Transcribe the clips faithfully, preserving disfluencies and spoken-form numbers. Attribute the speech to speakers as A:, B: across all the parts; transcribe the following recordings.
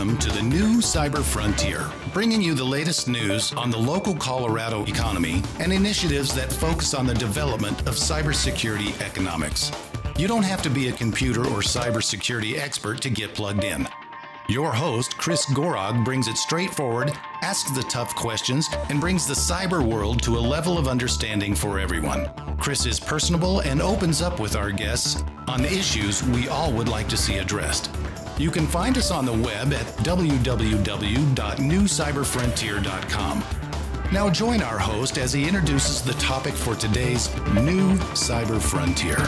A: Welcome to the new Cyber Frontier, bringing you the latest news on the local Colorado economy and initiatives that focus on the development of cybersecurity economics. You don't have to be a computer or cybersecurity expert to get plugged in. Your host, Chris Gorog, brings it straightforward, asks the tough questions, and brings the cyber world to a level of understanding for everyone. Chris is personable and opens up with our guests on the issues we all would like to see addressed. You can find us on the web at w w w dot new cyber frontier dot com. Now join our host as he introduces the topic for today's new Cyber Frontier.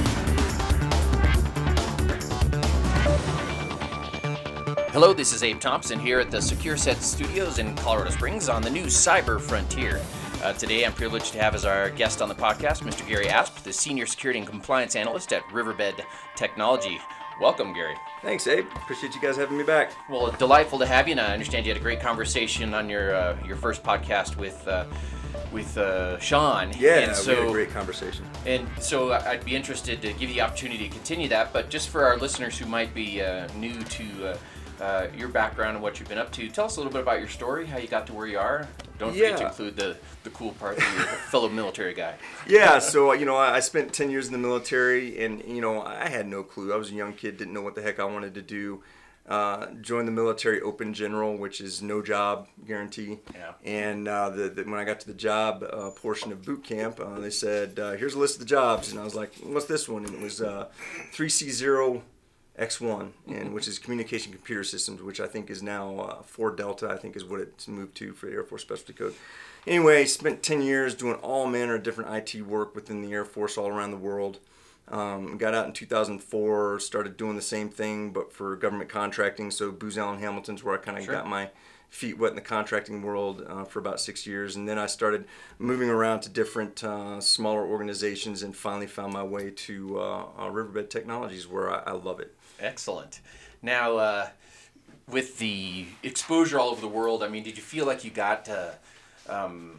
B: Hello, this is Abe Thompson here at the SecureSet Studios in Colorado Springs on the new Cyber Frontier. Uh, today I'm privileged to have as our guest on the podcast Mister Gary Asp, the Senior Security and Compliance Analyst at Riverbed Technology. Welcome, Gary.
C: Thanks, Abe. Appreciate you guys having me back.
B: Well, delightful to have you, and I understand you had a great conversation on your uh, your first podcast with uh, with uh, Sean.
C: Yeah,
B: and so,
C: we had a great conversation.
B: And so I'd be interested to give you the opportunity to continue that, but just for our listeners who might be uh, new to uh, Uh, your background and what you've been up to. Tell us a little bit about your story, how you got to where you are. Don't forget
C: yeah.
B: to include the, the cool part that you're a fellow military guy.
C: Yeah, so, you know, I spent ten years in the military, and, you know, I had no clue. I was a young kid, didn't know what the heck I wanted to do. Uh, joined the military open general, which is no job guarantee.
B: Yeah.
C: And uh, the, the, when I got to the job uh, portion of boot camp, uh, they said, uh, here's a list of the jobs. And I was like, what's this one? And it was uh, three C zero X one, and which is Communication Computer Systems, which I think is now uh, four Delta, I think is what it's moved to for the Air Force Specialty Code. Anyway, spent ten years doing all manner of different I T work within the Air Force all around the world. Um, got out in two thousand four, started doing the same thing, but for government contracting. So Booz Allen Hamilton's where I kind of
B: Sure.
C: got my feet wet in the contracting world uh, for about six years. And then I started moving around to different uh, smaller organizations and finally found my way to uh, uh, Riverbed Technologies, where I, I love it.
B: Excellent. Now, uh, with the exposure all over the world, I mean, did you feel like you got uh, um,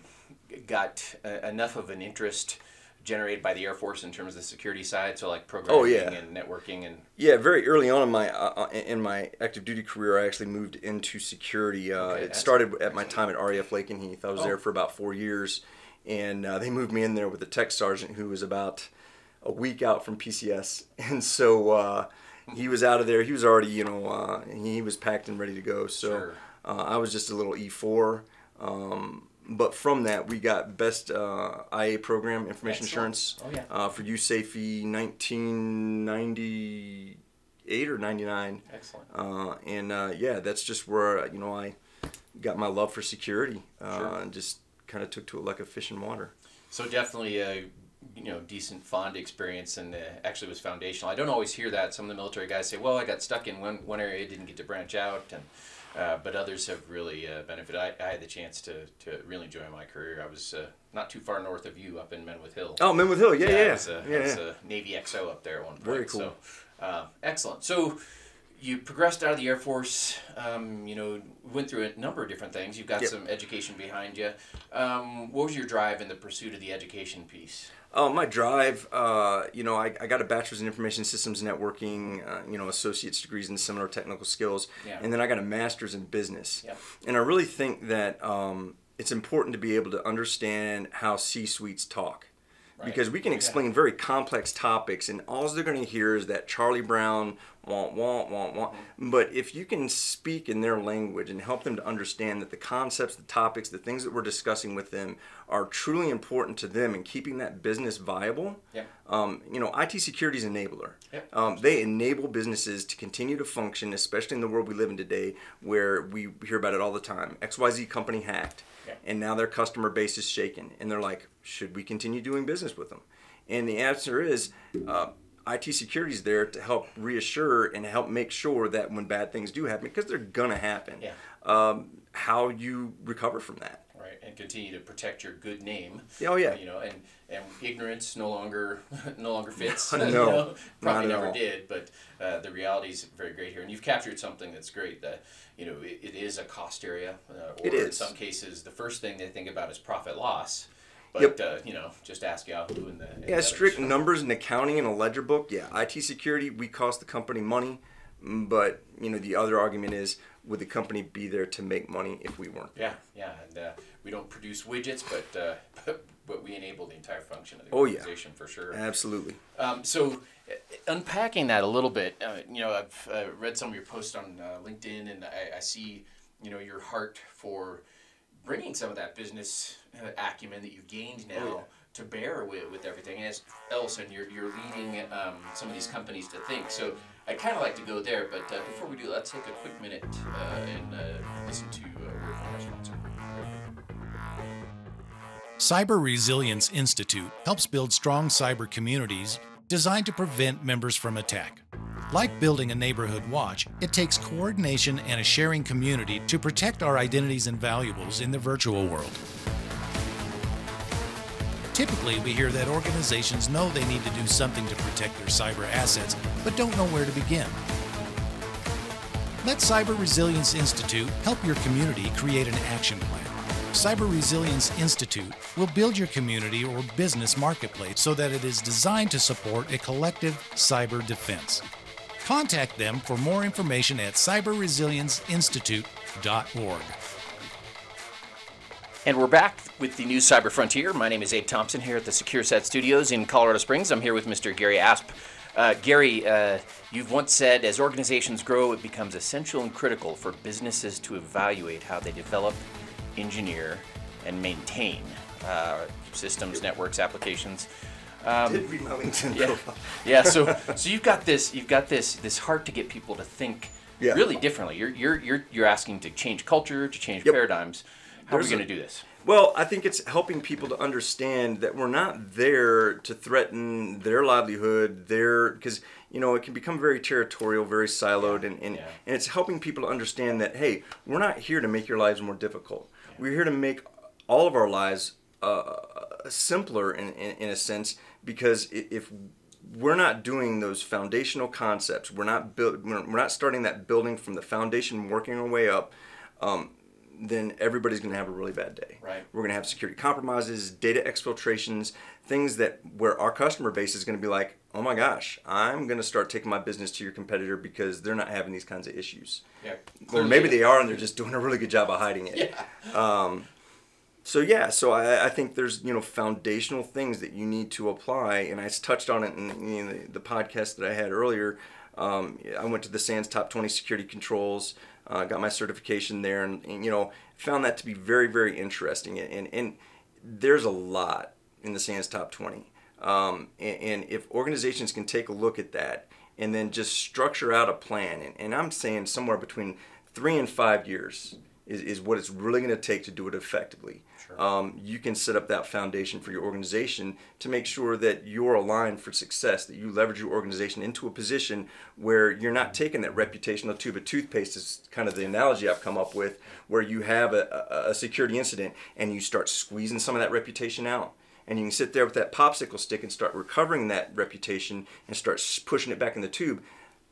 B: got uh, enough of an interest generated by the Air Force in terms of the security side, so like programming
C: oh, yeah.
B: and networking and
C: yeah, very early on in my uh, in my active duty career, I actually moved into security. Uh,
B: Okay,
C: it started at my time at R A F Lakenheath. I was
B: Oh.
C: there for about four years, and uh, they moved me in there with a tech sergeant who was about a week out from P C S, and so uh, he was out of there. He was already, you know, uh, he was packed and ready to go. So
B: Sure.
C: uh, I was just a little E four. Um, But from that, we got best uh, I A program, information
B: Excellent.
C: assurance,
B: Oh, yeah.
C: uh, for U S A F E nineteen ninety-eight or ninety-nine.
B: Excellent.
C: Uh, and uh, yeah, that's just where, you know, I got my love for security uh,
B: Sure.
C: and just kind of took to it like a fish in water.
B: So definitely a you know decent fond experience, and uh, actually was foundational. I don't always hear that. Some of the military guys say, "Well, I got stuck in one one area, didn't get to branch out," and uh, but others have really uh, benefited. I, I had the chance to, to really enjoy my career. I was uh, not too far north of you, up in Menwith Hill.
C: Oh, Menwith Hill, yeah, yeah,
B: I was, a,
C: yeah.
B: I was
C: yeah.
B: a Navy X O up there at one point.
C: Very cool.
B: So, uh, excellent. So, you progressed out of the Air Force. Um, you know, went through a number of different things. You've got
C: Yep.
B: some education behind you. Um, what was your drive in the pursuit of the education piece?
C: Oh, my drive, uh, you know, I, I got a bachelor's in information systems networking, uh, you know, associate's degrees in similar technical skills,
B: Yeah.
C: and then I got a master's in business.
B: Yep.
C: And I really think that um, it's important to be able to understand how C-suites talk.
B: Right.
C: Because we can explain
B: Yeah.
C: very complex topics, and all they're going to hear is that Charlie Brown, want, want, want, want. But if you can speak in their language and help them to understand that the concepts, the topics, the things that we're discussing with them are truly important to them and keeping that business viable,
B: Yep.
C: um, you know, I T security is an enabler.
B: Yep.
C: Um, they enable businesses to continue to function, especially in the world we live in today, where we hear about it all the time. X Y Z company hacked.
B: Yep.
C: And now their customer base is shaken, and they're like, should we continue doing business with them? And the answer is, uh, I T security is there to help reassure and help make sure that when bad things do happen, because they're gonna happen,
B: Yeah.
C: um, how you recover from that.
B: Right, and continue to protect your good name.
C: Oh yeah.
B: You know, and, and ignorance no longer no longer fits.
C: No,
B: you know? Probably
C: not at
B: never
C: all.
B: did, but uh, the reality is very great here. And you've captured something that's great. That you know, it, it is a cost area, uh, or
C: It
B: in
C: is.
B: some cases, the first thing they think about is profit loss. But
C: Yep.
B: uh, you know, just ask Yahoo and the and the
C: Yeah,
B: others.
C: strict numbers and accounting and a ledger book. Yeah, I T security, we cost the company money, mm, but you know the other argument is would the company be there to make money if we weren't?
B: Yeah, yeah, and uh, we don't produce widgets, but, uh, but but we enable the entire function of the
C: Oh, yeah.
B: organization for sure.
C: Absolutely.
B: Um, so, uh, unpacking that a little bit, uh, you know, I've uh, read some of your posts on uh, LinkedIn, and I, I see, you know, your heart for bringing some of that business uh, acumen that you've gained now
C: Oh, yeah.
B: to bear with, with everything. And as Ellison, you're you're leading um, some of these companies to think. So, I kind of like to go there, but uh, before we do, let's take a quick minute uh, and uh, listen to a word from our sponsor.
A: Cyber Resilience Institute helps build strong cyber communities designed to prevent members from attack. Like building a neighborhood watch, it takes coordination and a sharing community to protect our identities and valuables in the virtual world. Typically, we hear that organizations know they need to do something to protect their cyber assets, but don't know where to begin. Let Cyber Resilience Institute help your community create an action plan. Cyber Resilience Institute will build your community or business marketplace so that it is designed to support a collective cyber defense. Contact them for more information at cyber resilience institute dot org.
B: And we're back with the new Cyber Frontier. My name is Abe Thompson here at the SecureSat Studios in Colorado Springs. I'm here with Mister Gary Asp. Uh, Gary, uh, you've once said, as organizations grow, it becomes essential and critical for businesses to evaluate how they develop, engineer, and maintain uh, systems, networks, applications. Um,
C: Did read my LinkedIn
B: yeah,
C: profile.
B: yeah. So, so you've got this, you've got this, this heart to get people to think
C: Yeah.
B: really differently. You're, you're, you're, you're asking to change culture, to change
C: Yep.
B: paradigms. How
C: There's
B: are we
C: a-
B: going to do this?
C: Well, I think it's helping people to understand that we're not there to threaten their livelihood, their because you know it can become very territorial, very siloed, and and,
B: Yeah.
C: and it's helping people to understand that hey, we're not here to make your lives more difficult. We're here to make all of our lives uh, simpler in, in in a sense because i- if we're not doing those foundational concepts, we're not build, we're we're not starting that building from the foundation, working our way up. Um, then everybody's going to have a really bad day.
B: Right.
C: We're going to have security compromises, data exfiltrations, things that where our customer base is going to be like, oh my gosh, I'm going to start taking my business to your competitor because they're not having these kinds of issues.
B: Yeah.
C: Or maybe they are and they're just doing a really good job of hiding it.
B: Yeah.
C: Um, so yeah, so I, I think there's you know foundational things that you need to apply, and I touched on it in, in the, the podcast that I had earlier. Um, I went to the SANS Top twenty Security Controls, uh, got my certification there, and, and you know found that to be very very interesting. And and, and there's a lot in the SANS Top twenty, um, and, and if organizations can take a look at that and then just structure out a plan, and, and I'm saying somewhere between three and five years is, is what it's really going to take to do it effectively.
B: Sure.
C: Um, you can set up that foundation for your organization to make sure that you're aligned for success, that you leverage your organization into a position where you're not taking that reputational tube of toothpaste is kind of the analogy I've come up with, where you have a, a, a security incident and you start squeezing some of that reputation out. And you can sit there with that popsicle stick and start recovering that reputation and start pushing it back in the tube.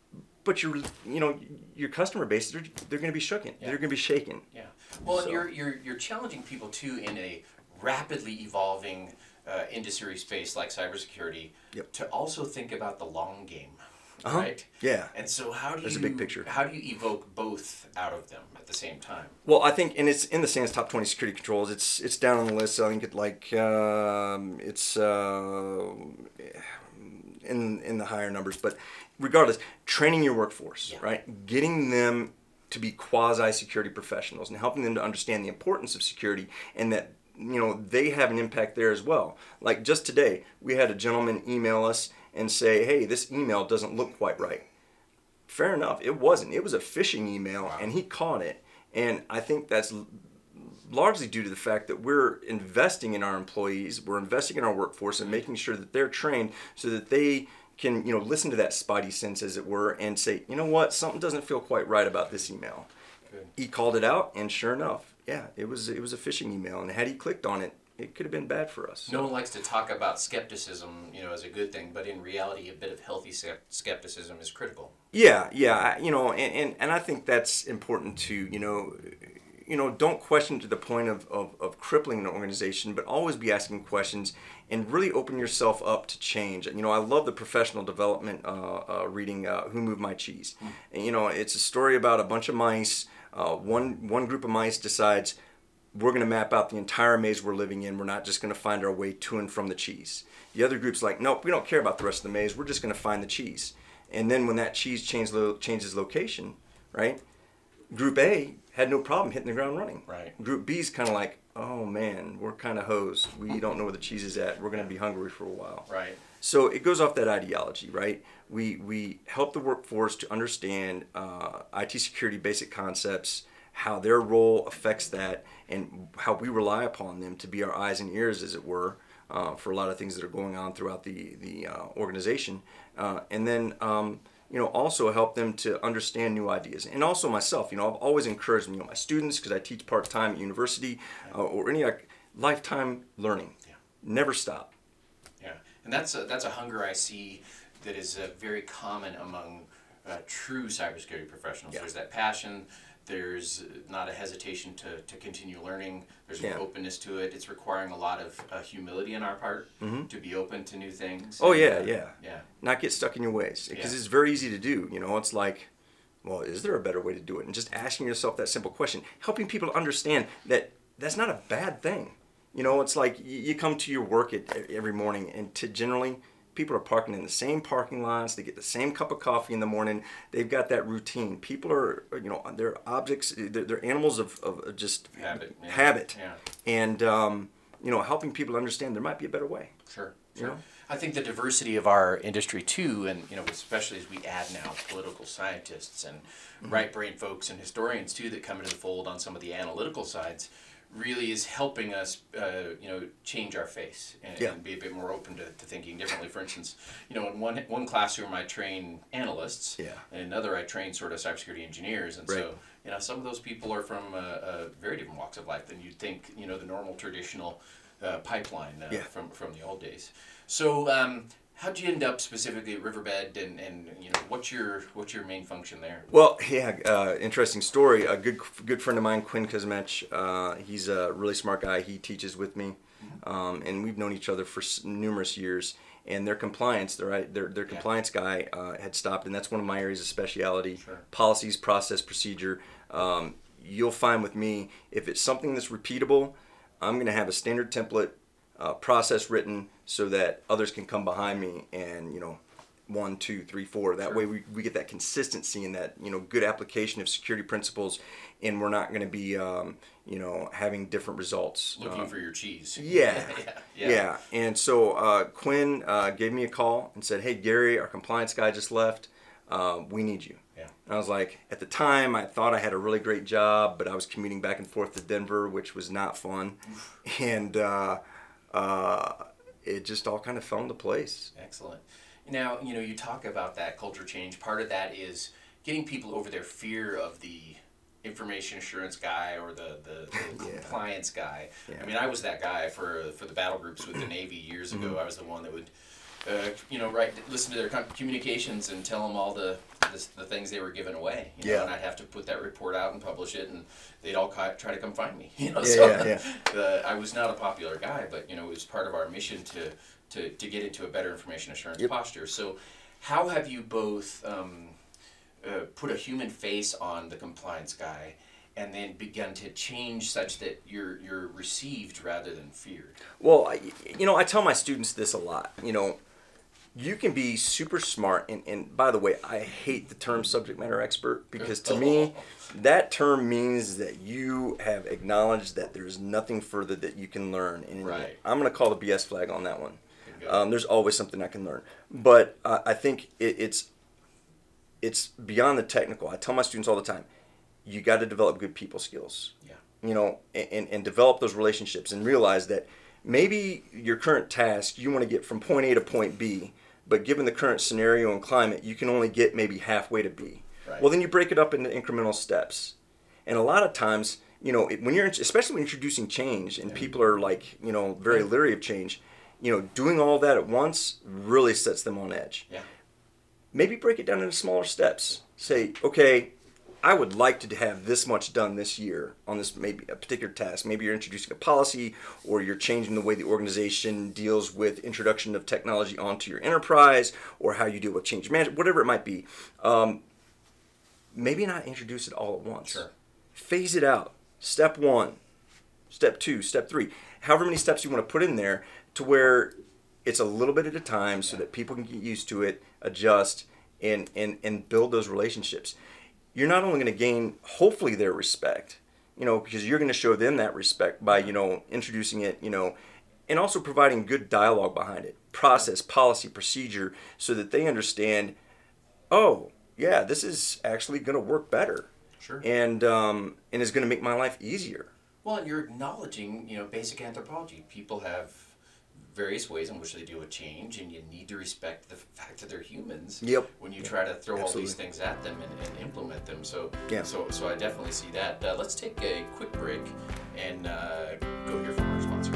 C: But your, you know, your customer base, they're, they're going to be shooken.
B: Yeah.
C: They're going to be shaken.
B: Yeah. Well,
C: So-
B: and you're you're you're challenging people too in a rapidly evolving uh, industry space like cybersecurity
C: Yep.
B: to also think about the long game,
C: Uh-huh.
B: right?
C: Yeah.
B: And so how do
C: There's
B: you
C: a big picture.
B: how do you evoke both out of them at the same time?
C: Well, I think, and it's in the SANS Top twenty Security Controls. It's it's down on the list. So I think it like um, it's uh, in in the higher numbers. But regardless, training your workforce,
B: Yeah.
C: right? Getting them to be quasi security professionals and helping them to understand the importance of security and that you know they have an impact there as well. Like just today, we had a gentleman email us and say, "Hey, this email doesn't look quite right." Fair enough, it wasn't. It was a phishing email,
B: Wow.
C: and he caught it. And I think that's l- largely due to the fact that we're investing in our employees, we're investing in our workforce, and making sure that they're trained so that they can, you know, listen to that spidey sense, as it were, and say, you know what, something doesn't feel quite right about this email.
B: Good.
C: He called it out, and sure enough, yeah, it was it was a phishing email, and had he clicked on it, it could have been bad for us.
B: No one likes to talk about skepticism, you know, as a good thing, but in reality, a bit of healthy sce- skepticism is critical.
C: Yeah, yeah, I- you know, and, and, and I think that's important to, you know, you know, don't question to the point of, of, of crippling an organization, but always be asking questions and really open yourself up to change. You know, I love the professional development uh, uh, reading, uh, Who Moved My Cheese? And, you know, it's a story about a bunch of mice Uh, one one group of mice decides we're going to map out the entire maze we're living in. We're not just going to find our way to and from the cheese. The other group's like, nope, we don't care about the rest of the maze. We're just going to find the cheese. And then when that cheese change lo- changes location, right? Group A had no problem hitting the ground running.
B: Right.
C: Group B's kind of like, oh man, we're kind of hosed. We don't know where the cheese is at. We're going to be hungry for a while.
B: Right.
C: So it goes off that ideology, right? We we help the workforce to understand uh, I T security basic concepts, how their role affects that, and how we rely upon them to be our eyes and ears, as it were, uh, for a lot of things that are going on throughout the the uh, organization, uh, and then. Um, you know, also help them to understand new ideas. And also myself, you know, I've always encouraged, you know, my students, because I teach part-time at university, uh, or any like lifetime learning.
B: Yeah.
C: Never stop.
B: Yeah, and that's a, that's a hunger I see that is uh, very common among uh, true cybersecurity professionals.
C: Yeah.
B: There's that passion. There's not a hesitation to, to continue learning. There's an
C: Yeah.
B: openness to it. It's requiring a lot of uh, humility on our part to be open to new things.
C: Oh
B: and,
C: yeah,
B: uh,
C: yeah.
B: Yeah.
C: Not get stuck in your ways, because
B: Yeah.
C: it's very easy to do. You know, it's like, well, is there a better way to do it? And just asking yourself that simple question, helping people understand that that's not a bad thing. You know, it's like you you come to your work at, every morning, and to generally people are parking in the same parking lots. They get the same cup of coffee in the morning. They've got that routine. People are, you know, they're objects. They're, they're animals of, of just
B: Habit. Yeah.
C: habit.
B: Yeah.
C: And um, you know, helping people understand there might be a better way.
B: Sure,
C: You
B: sure.
C: know?
B: I think the diversity of our industry too, and you know, especially as we add now political scientists and
C: Mm-hmm.
B: right brain folks and historians too that come into the fold on some of the analytical sides, really is helping us, uh, you know, change our face and,
C: Yeah.
B: and be a bit more open to, to thinking differently. For instance, you know, in one one classroom I train analysts,
C: Yeah.
B: and another I train sort of cybersecurity engineers, and
C: Right.
B: so you know, some of those people are from uh, uh, very different walks of life than you'd think. You know, the normal traditional uh, pipeline uh,
C: Yeah.
B: from from the old days. So, um, how'd you end up specifically at Riverbed, and, and you know, what's your what's your main function there?
C: Well, yeah, uh, interesting story. A good good friend of mine, Quinn Kuzmech, uh, he's a really smart guy. He teaches with me, um, and we've known each other for s- numerous years. And their compliance, their their, their
B: Yeah.
C: compliance guy uh, had stopped, and that's one of my areas of speciality:
B: Sure.
C: policies, process, procedure. Um, you'll find with me, if it's something that's repeatable, I'm going to have a standard template uh, process written so that others can come behind me and, you know, one, two, three, four. That
B: Sure.
C: way we, we get that consistency and that, you know, good application of security principles, and we're not going to be, um, you know, having different results.
B: Looking
C: Uh,
B: for your cheese.
C: yeah.
B: yeah.
C: Yeah. And so uh, Quinn uh, gave me a call and said, hey, Gary, our compliance guy just left. Uh, we need you.
B: Yeah.
C: And I was like, at the time, I thought I had a really great job, but I was commuting back and forth to Denver, which was not fun. And uh, uh, it just all kind of fell into place.
B: Excellent. Now, you know, you talk about that culture change. Part of that is getting people over their fear of the information assurance guy or the, the, the
C: Yeah.
B: compliance guy.
C: Yeah.
B: I mean, I was that guy for for the battle groups with the Navy years ago.
C: Mm-hmm.
B: I was the one that would, uh, you know, write, listen to their com- communications and tell them all the, the the things they were giving away. You know,
C: Yeah.
B: and I'd have to put that report out and publish it, and they'd all ca- try to come find me. You know,
C: Yeah,
B: so
C: yeah, yeah.
B: uh, I was not a popular guy, but you know, it was part of our mission to to, to get into a better information assurance
C: Yep.
B: posture. So, how have you both um, uh, put a human face on the compliance guy, and then begun to change such that you're you're received rather than feared?
C: Well, I, you know, I tell my students this a lot. You know, you can be super smart, and, and by the way, I hate the term subject matter expert, because to me, that term means that you have acknowledged that there's nothing further that you can learn. And
B: Right.
C: I'm going to call the B S flag on that one.
B: Good go.
C: Um, there's always something I can learn, but uh, I think it, it's it's beyond the technical. I tell my students all the time, you got to develop good people skills.
B: Yeah.
C: You know, and, and develop those relationships, and realize that maybe your current task, you want to get from point A to point B, but given the current scenario and climate, you can only get maybe halfway to B.
B: Right.
C: Well, then you break it up into incremental steps. And a lot of times, you know, it- when you're, especially when introducing change and people are like, you know, very leery of change, you know, doing all that at once really sets them on edge.
B: Yeah.
C: Maybe break it down into smaller steps. Say, okay, I would like to have this much done this year on this maybe a particular task. Maybe you're introducing a policy, or you're changing the way the organization deals with introduction of technology onto your enterprise, or how you deal with change management, whatever it might be. Um, maybe not introduce it all at once.
B: Sure.
C: phase it out. Step one, step two, step three. However many steps you want to put in there to where it's a little bit at a time so that people can get used to it, adjust, and, and, and build those relationships. You're not only going to gain, hopefully, their respect, you know, because you're going to show them that respect by, you know, introducing it, you know, and also providing good dialogue behind it, process, policy, procedure, so that they understand, oh, yeah, this is actually going to work better.
B: Sure.
C: And um, and is going to make my life easier.
B: Well, and you're acknowledging, you know, basic anthropology. People have various ways in which they deal with change, and you need to respect the fact that they're humans.
C: Yep.
B: When you try to throw
C: Absolutely.
B: all these things at them and, and implement them. So,
C: Yeah.
B: so, so I definitely see that. Uh, let's take a quick break and uh, go hear from our sponsor.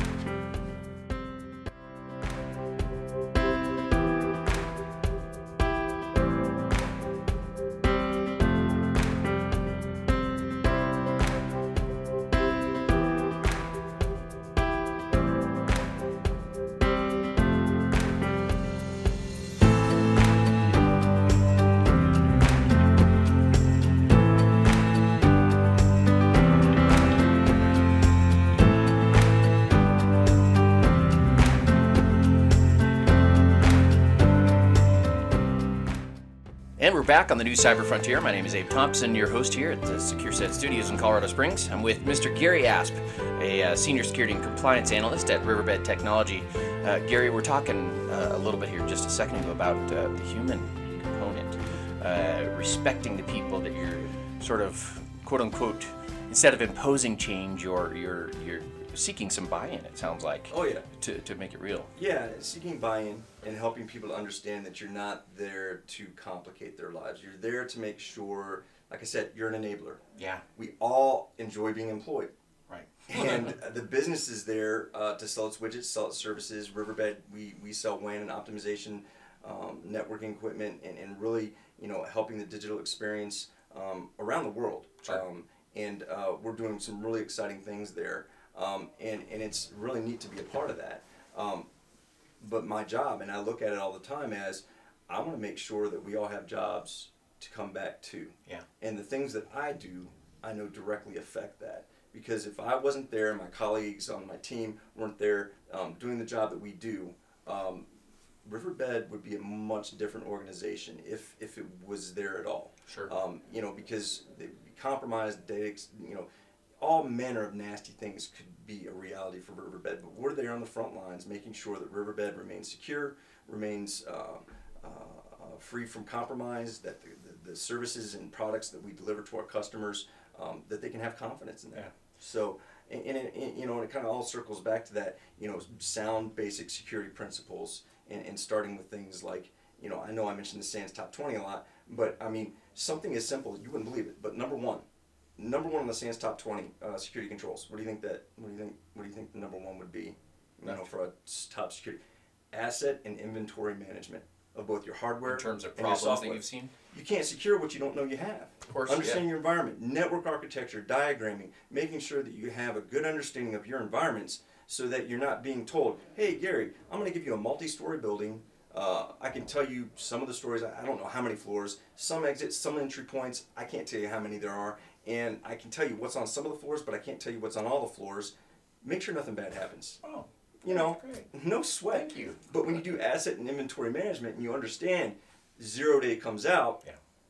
B: And we're back on the new Cyber Frontier. My name is Abe Thompson, your host here at the SecureSet Studios in Colorado Springs. I'm with Mister Gary Asp, a uh, senior security and compliance analyst at Riverbed Technology. Uh, Gary, we're talking uh, a little bit here just a second ago about uh, the human component, uh, respecting the people that you're sort of, quote unquote, instead of imposing change, you're you're you're seeking some buy-in. It sounds like.
C: Oh yeah.
B: To to make it real.
C: Yeah, seeking buy-in and helping people to understand that you're not there to complicate their lives. You're there to make sure, like I said, you're an enabler.
B: Yeah.
C: We all enjoy being employed.
B: Right.
C: And the business is there uh, to sell its widgets, sell its services. Riverbed, we, we sell W A N and optimization, um, networking equipment, and, and really, you know, helping the digital experience um, around the world.
B: Sure.
C: Um, and uh, we're doing some really exciting things there. Um, and, and it's really neat to be a part of that. Um, but my job, and I look at it all the time as, I want to make sure that we all have jobs to come back to.
B: Yeah.
C: And the things that I do, I know directly affect that. Because if I wasn't there, my colleagues on my team weren't there um, doing the job that we do, um, Riverbed would be a much different organization if, if it was there at all.
B: Sure.
C: Um, you know, because they'd be compromised, data, you know, all manner of nasty things could be a reality for Riverbed, but we're there on the front lines making sure that Riverbed remains secure, remains uh, uh, uh, free from compromise, that the, the, the services and products that we deliver to our customers, um, that they can have confidence in that.
B: Yeah.
C: So, and, and, and you know, and it kind of all circles back to that, you know, sound basic security principles, and, and starting with things like, you know, I know I mentioned the SANS Top twenty a lot, but I mean, something as simple, you wouldn't believe it, but number one, Number one on the SANS Top twenty uh, security controls. What do you think that? What do you think? What do you think the number one would be? You know, for a top security, asset and inventory management of both your hardware
B: In terms of
C: and your
B: problems that
C: software.
B: you've seen?
C: You can't secure what you don't know you have.
B: Of course,
C: Understanding
B: yeah.
C: your environment, network architecture, diagramming, making sure that you have a good understanding of your environments, so that you're not being told, "Hey, Gary, I'm going to give you a multi-story building. Uh, I can tell you some of the stories. I I don't know how many floors, some exits, some entry points. I can't tell you how many there are." And I can tell you what's on some of the floors, but I can't tell you what's on all the floors. Make sure nothing bad happens.
B: Oh,
C: You know,
B: great.
C: no sweat.
B: Thank you.
C: But when you do asset and inventory management and you understand zero day comes out,
B: Yeah.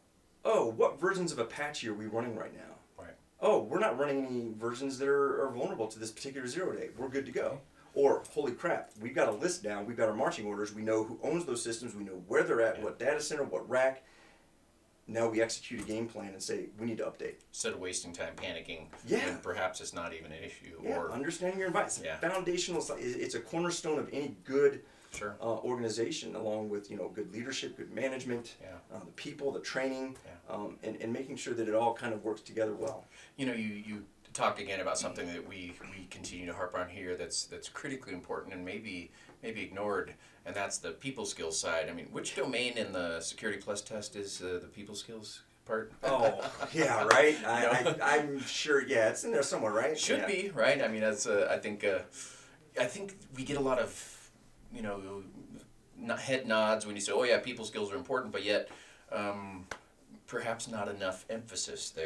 C: oh, what versions of Apache are we running right now?
B: Right.
C: Oh, we're not running any versions that are, are vulnerable to this particular zero day. We're good to go. Or, holy crap, we've got a list down, we've got our marching orders, we know who owns those systems, we know where they're at,
B: Yeah.
C: what data center, what rack. Now we execute a game plan and say, we need to update.
B: Instead of wasting time panicking
C: Yeah.
B: when perhaps it's not even an issue.
C: Yeah,
B: or
C: understanding your environment. It's
B: Yeah.
C: foundational. It's like- It's a cornerstone of any good
B: Sure.
C: uh, organization, along with, you know, good leadership, good management,
B: Yeah.
C: uh, the people, the training,
B: Yeah.
C: um, and, and making sure that it all kind of works together well.
B: You know, you, you talk again about something that we, we continue to harp on here that's that's critically important and maybe maybe ignored, and that's the people skills side. I mean, which domain in the Security Plus test is uh, the people skills part?
C: Oh, yeah, right? I,
B: No.
C: I, I'm sure, yeah, it's in there somewhere, right?
B: Should
C: Yeah.
B: be, right? I mean, that's uh, I think uh, I think we get a lot of, you know, not head nods when you say, "Oh yeah, people skills are important," but yet um, perhaps not enough emphasis there.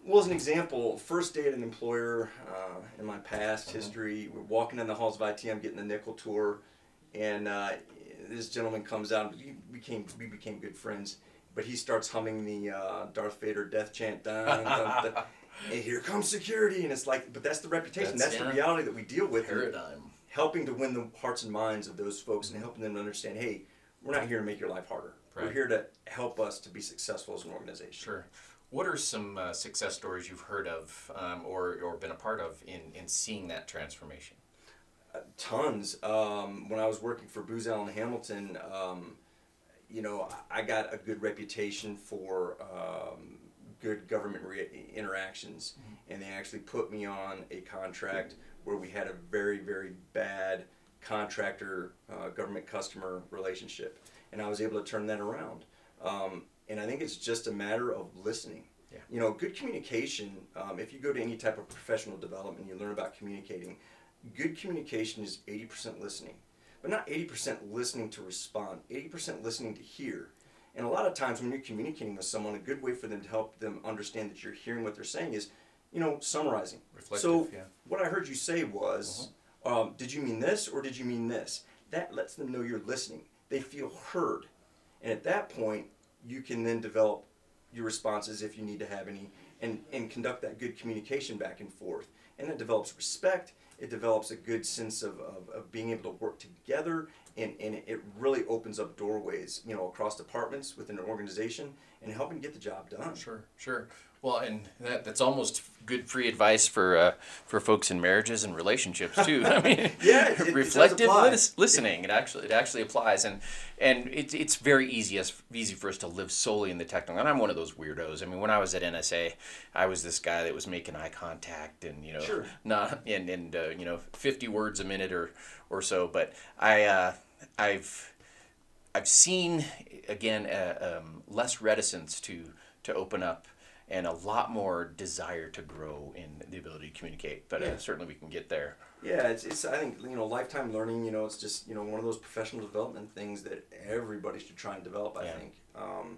C: Well, as an example, first day at an employer uh, in my past mm-hmm. history, we're walking in the halls of I T, I'm getting the nickel tour, and uh, this gentleman comes out, we became, we became good friends, but he starts humming the uh, Darth Vader death chant, dun, dun, dun, and here comes security, and it's like, but that's the reputation, that's, that's yeah. the reality that we deal with.
B: Paradigm.
C: Helping to win the hearts and minds of those folks and helping them to understand, hey, we're not here to make your life harder. Right. We're here to help us to be successful as an organization.
B: Sure. What are some uh, success stories you've heard of um, or, or been a part of in, in seeing that transformation?
C: Uh, tons. Um, when I was working for Booz Allen Hamilton, um, you know, I got a good reputation for um, good government re- interactions, mm-hmm. and they actually put me on a contract where we had a very, very bad contractor, uh, government customer relationship, and I was able to turn that around. Um, And I think it's just a matter of listening.
B: Yeah.
C: You know, good communication, um, if you go to any type of professional development, you learn about communicating, good communication is eighty percent listening. But not eighty percent listening to respond, eighty percent listening to hear. And a lot of times when you're communicating with someone, a good way for them to help them understand that you're hearing what they're saying is, you know, summarizing.
B: Reflective,
C: so
B: yeah.
C: what I heard you say was, uh-huh. um, did you mean this or did you mean this? That lets them know you're listening. They feel heard. And at that point, you can then develop your responses if you need to have any and, and conduct that good communication back and forth. And that develops respect, it develops a good sense of, of, of being able to work together, and, and it really opens up doorways, you know, across departments within an organization and helping get the job done.
B: Sure, sure. Well, and that that's almost good free advice for uh, for folks in marriages and relationships too. I mean,
C: yeah, it, it
B: reflective
C: does
B: lis- listening. It actually it actually applies, and and it's it's very easy as easy for us to live solely in the technical. And I'm one of those weirdos. I mean, when I was at N S A, I was this guy that was making eye contact and you know
C: sure.
B: not and and uh, you know fifty words a minute or or so. But I uh, I've I've seen again uh, um, less reticence to to open up, and a lot more desire to grow in the ability to communicate. But
C: yeah.
B: uh, certainly we can get there.
C: Yeah, it's, it's I think, you know, lifetime learning, you know, it's just, you know, one of those professional development things that everybody should try and develop, I yeah. think. Um,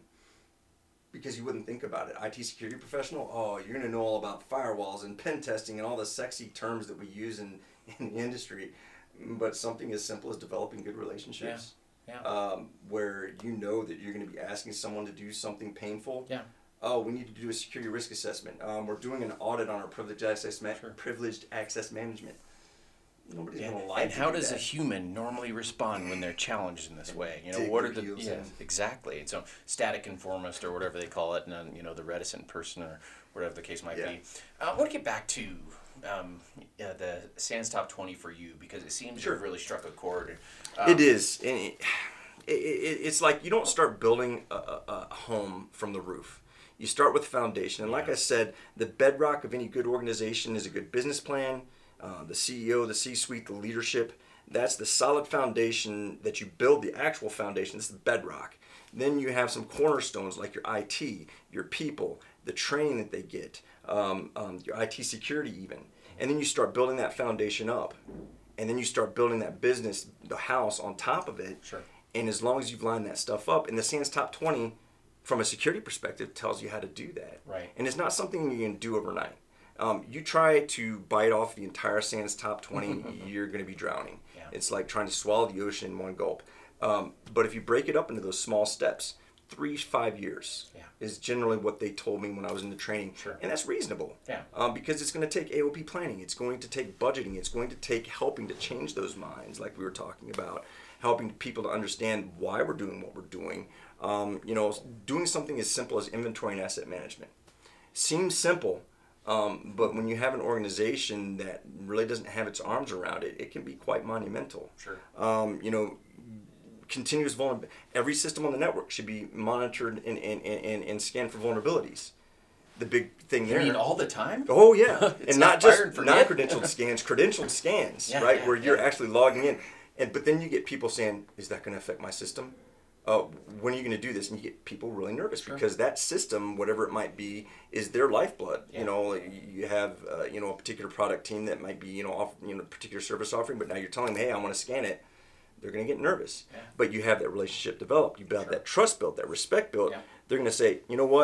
C: because you wouldn't think about it. I T security professional, oh, you're going to know all about firewalls and pen testing and all the sexy terms that we use in, in the industry. But something as simple as developing good relationships.
B: Yeah. Yeah.
C: Um, where you know that you're going to be asking someone to do something painful.
B: Yeah.
C: Oh, we need to do a security risk assessment. Um, we're doing an audit on our privileged access, ma- sure. privileged access management. Nobody's
B: yeah.
C: going to lie.
B: And how
C: do
B: does
C: that.
B: a human normally respond when they're challenged in this
C: and
B: way? You know, what are the yeah,
C: in.
B: exactly? And so static conformist or whatever they call it, and then, you know, the reticent person or whatever the case might
C: yeah.
B: be. Uh, I want to get back to um, uh, the SANS Top twenty for you, because it seems
C: sure.
B: you've really struck a chord. Um,
C: it is. And it, it, it, it's like you don't start building a, a, a home from the roof. You start with the foundation. And like
B: yeah.
C: I said, the bedrock of any good organization is a good business plan, uh, the C E O, the C-suite, the leadership. That's the solid foundation that you build, the actual foundation. This is the bedrock. Then you have some cornerstones like your I T, your people, the training that they get, um, um, your I T security even. And then you start building that foundation up. And then you start building that business, the house on top of it.
B: Sure.
C: And as long as you've lined that stuff up, and the SANS Top twenty, from a security perspective, tells you how to do that.
B: Right.
C: And it's not something you can do overnight. Um, you try to bite off the entire SANS Top twenty, you're going to be drowning.
B: Yeah.
C: It's like trying to swallow the ocean in one gulp. Um, but if you break it up into those small steps, three, five years
B: yeah.
C: is generally what they told me when I was in the training.
B: Sure.
C: And that's reasonable.
B: Yeah.
C: Um, because it's going to take A O P planning. It's going to take budgeting. It's going to take helping to change those minds, like we were talking about, helping people to understand why we're doing what we're doing. Um, you know, doing something as simple as inventory and asset management. Seems simple, um, but when you have an organization that really doesn't have its arms around it, it can be quite monumental.
B: Sure.
C: Um, you know, continuous vulnerability. Every system on the network should be monitored and, and, and, and scanned for vulnerabilities. The big thing
B: You
C: there.
B: mean all the time?
C: Oh yeah,
B: It's
C: and
B: not
C: not just
B: fire and forget.
C: non-credentialed scans, credentialed scans,
B: Yeah,
C: right?
B: yeah,
C: where you're
B: yeah.
C: actually logging in, and but then you get people saying, "Is that going to affect my system? Uh, when are you going to do this?" And you get people really nervous
B: Sure.
C: because that system, whatever it might be, is their lifeblood.
B: Yeah.
C: You know, you have uh, you know a particular product team that might be you know off you know a particular service offering, but now you're telling them, "Hey, I want to scan it." They're going to get nervous.
B: Yeah.
C: But you have that relationship developed, you build
B: Sure.
C: that trust built, that respect built.
B: Yeah.
C: They're going to say, "You know what?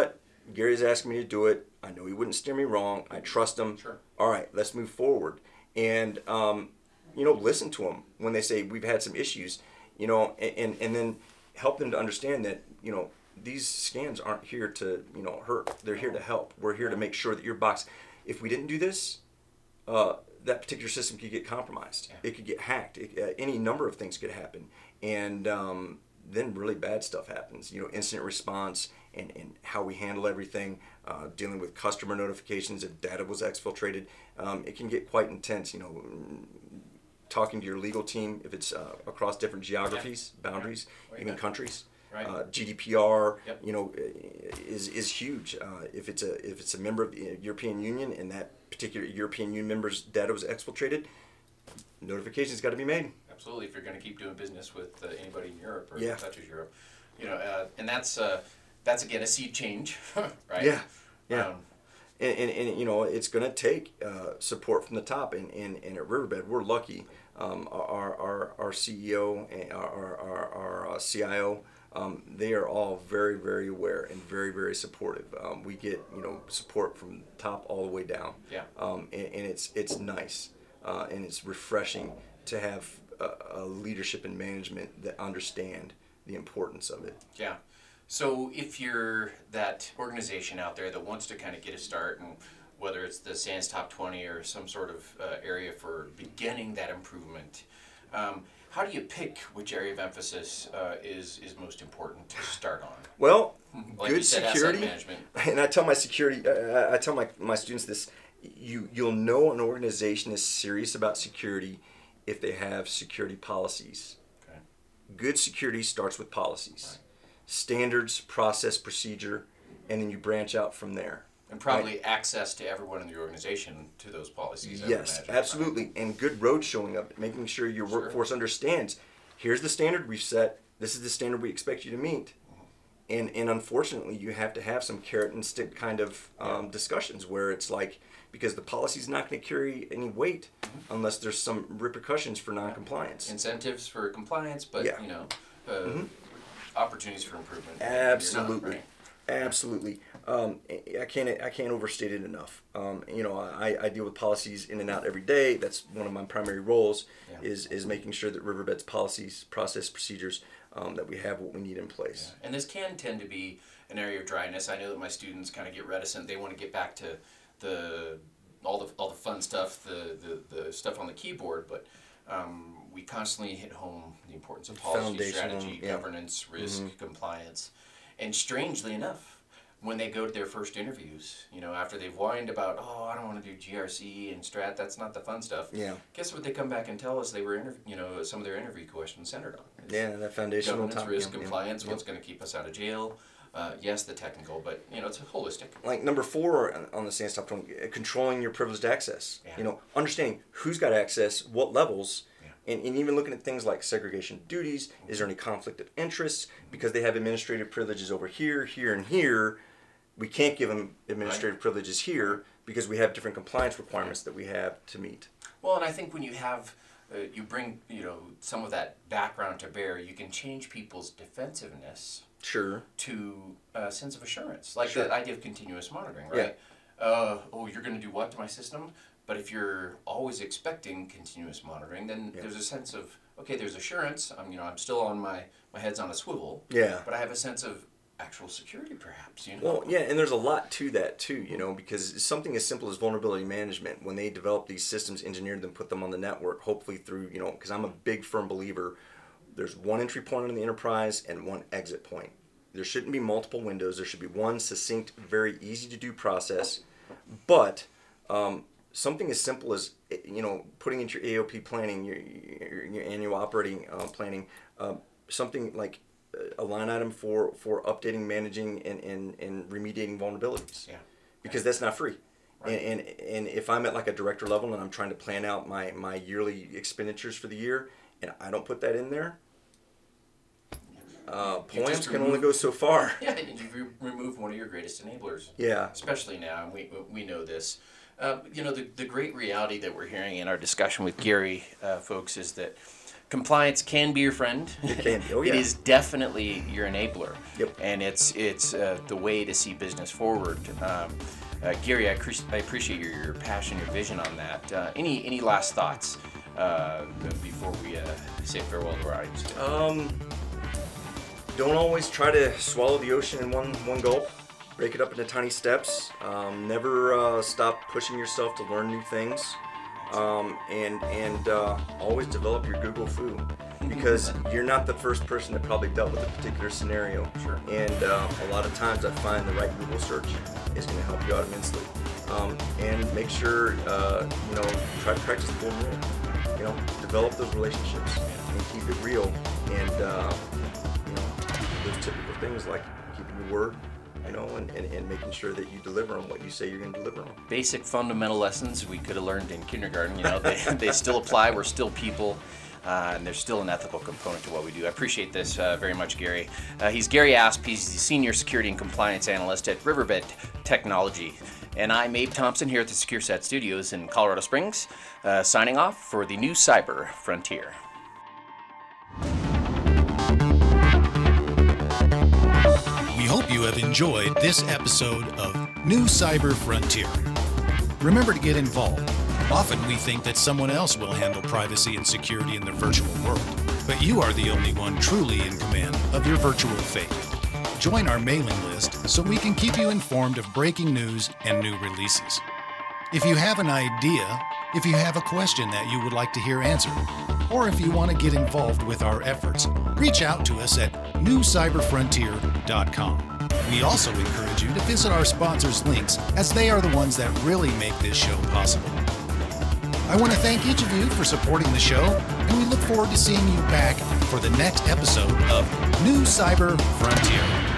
C: Gary's asking me to do it. I know he wouldn't steer me wrong. I trust him.
B: Sure.
C: All right, let's move forward. And, um, you know, listen to them when they say we've had some issues, you know, and, and, and then help them to understand that, you know, these scans aren't here to, you know, hurt. They're here to help. We're here to make sure that your box, if we didn't do this, uh, that particular system could get compromised.
B: Yeah.
C: It could get hacked. It, uh, any number of things could happen. And um, then really bad stuff happens. You know, incident response and, and how we handle everything, uh, dealing with customer notifications if data was exfiltrated. Um, it can get quite intense, you know, talking to your legal team if it's uh, across different geographies, yeah. boundaries, yeah. even countries.
B: Right.
C: Uh, G D P R,
B: yep.
C: you know, is is huge. Uh, if it's a if it's a member of the European Union and that particular European Union member's data was exfiltrated, notifications got to be made.
B: Absolutely, if you're going to keep doing business with uh, anybody in Europe or
C: yeah.
B: that touches Europe, you know, uh, and that's uh, that's again a seed change, right?
C: Yeah, yeah. Um, and, and and you know, it's going to take uh, support from the top. And, and, and at Riverbed, we're lucky. Um, our our our C E O and our our our, our C I O. Um, they are all very, very aware and very, very supportive. Um, we get, you know, support from top all the way down.
B: Yeah.
C: Um, and, and it's it's nice uh, and it's refreshing to have a, a leadership and management that understand the importance of it.
B: Yeah. So if you're that organization out there that wants to kind of get a start, and whether it's the SANS Top twenty or some sort of uh, area for beginning that improvement, um, how do you pick which area of emphasis uh, is is most important to start on?
C: Well,
B: like
C: good
B: you said,
C: security,
B: asset management.
C: And I tell my security, uh, I tell my, my students this: you you'll know an organization is serious about security if they have security policies.
B: Okay.
C: Good security starts with policies,
B: Right.
C: standards, process, procedure, and then you branch out from there.
B: And probably right. access to everyone in the organization to those policies.
C: Yes,
B: imagine,
C: absolutely.
B: Right?
C: And good road showing up, making sure your
B: Sure.
C: workforce understands, here's the standard we've set, this is the standard we expect you to meet. Mm-hmm. And and unfortunately, you have to have some carrot and stick kind of um, yeah. discussions where it's like, because the policy's not going to carry any weight mm-hmm. unless there's some repercussions for non-compliance.
B: Incentives for compliance, but,
C: yeah.
B: you know, uh,
C: mm-hmm.
B: opportunities for improvement.
C: Absolutely.
B: Not, right?
C: Absolutely. Um, I can't I can't overstate it enough. Um, you know, I, I deal with policies in and out every day. That's one of my primary roles yeah. is is making sure that Riverbed's policies, process, procedures, um, that we have what we need in place.
B: Yeah. And this can tend to be an area of dryness. I know that my students kind of get reticent. They want to get back to the all the all the fun stuff, the the, the stuff on the keyboard, but um, we constantly hit home the importance of policy, strategy,
C: yeah.
B: governance, risk,
C: mm-hmm.
B: compliance. And strangely enough, when they go to their first interviews, you know, after they've whined about, oh, I don't want to do G R C and Strat, that's not the fun stuff.
C: Yeah.
B: Guess what they come back and tell us they were, interv- you know, some of their interview questions centered on. It's
C: yeah, that foundational
B: governance,
C: top,
B: risk,
C: yeah,
B: compliance,
C: yeah.
B: what's going to keep us out of jail. Uh, yes, the technical, but, you know, it's holistic.
C: Like number four on the SANS Top twenty, controlling your privileged access.
B: Yeah.
C: You know, understanding who's got access, what levels,
B: yeah.
C: and, and even looking at things like segregation of duties. Mm-hmm. Is there any conflict of interest? Because they have administrative privileges over here, here, and here. We can't give them administrative right. privileges here because we have different compliance requirements that we have to meet.
B: Well, and I think when you have, uh, you bring, you know, some of that background to bear, you can change people's defensiveness.
C: Sure.
B: To a sense of assurance, like
C: sure.
B: that idea of continuous monitoring, right? Yeah. Uh, oh, you're going to do what to my system? But if you're always expecting continuous monitoring, then yeah. there's a sense of, okay, there's assurance. I'm, you know, I'm still on my my head's on a swivel.
C: Yeah.
B: But I have a sense of actual security, perhaps. You know.
C: Well, yeah, and there's a lot to that too, you know, because something as simple as vulnerability management, when they develop these systems, engineered them, put them on the network, hopefully through, you know, because I'm a big firm believer. There's one entry point in the enterprise and one exit point. There shouldn't be multiple windows. There should be one succinct, very easy to do process. But um, something as simple as, you know, putting into your A O P planning, your, your, your annual operating uh, planning, uh, something like a line item for, for updating, managing, and, and, and remediating vulnerabilities.
B: Yeah.
C: Because that's not free.
B: Right.
C: And, and and if I'm at like a director level and I'm trying to plan out my, my yearly expenditures for the year, and I don't put that in there, uh, points can only go so far.
B: Yeah, and you re- remove one of your greatest enablers.
C: Yeah.
B: Especially now, and we we know this. Uh, you know, the the great reality that we're hearing in our discussion with Gary, uh, folks, is that compliance can be your friend.
C: It can be. Oh, yeah.
B: It is definitely your enabler.
C: Yep.
B: And it's it's uh, the way to see business forward. Um, uh, Gary, I, cre- I appreciate your, your passion, your vision on that. Uh, any any last thoughts uh, before we uh, say farewell to our audience?
C: Um, don't always try to swallow the ocean in one one gulp. Break it up into tiny steps. Um, never uh, stop pushing yourself to learn new things. Um, and and uh, always develop your Google foo, because you're not the first person that probably dealt with a particular scenario.
B: Sure.
C: And uh, a lot of times I find the right Google search is going to help you out immensely. Um, and make sure uh, you know try to practice the golden rule. You know, develop those relationships and keep it real. And uh, you know those typical things like keeping your word. You know, and, and, and making sure that you deliver on what you say you're going to deliver on.
B: Basic fundamental lessons we could have learned in kindergarten, you know, they, they still apply. We're still people, uh, and there's still an ethical component to what we do. I appreciate this uh, very much, Gary. Uh, he's Gary Asp. He's the Senior Security and Compliance Analyst at Riverbed Technology. And I'm Abe Thompson here at the SecureSat Studios in Colorado Springs, uh, signing off for the new Cyber Frontier.
A: We hope you have enjoyed this episode of New Cyber Frontier. Remember to get involved. Often we think that someone else will handle privacy and security in the virtual world, but you are the only one truly in command of your virtual fate. Join our mailing list so we can keep you informed of breaking news and new releases. If you have an idea, if you have a question that you would like to hear answered, or if you want to get involved with our efforts, reach out to us at new cyber frontier dot com. We also encourage you to visit our sponsors' links, as they are the ones that really make this show possible. I want to thank each of you for supporting the show, and we look forward to seeing you back for the next episode of New Cyber Frontier.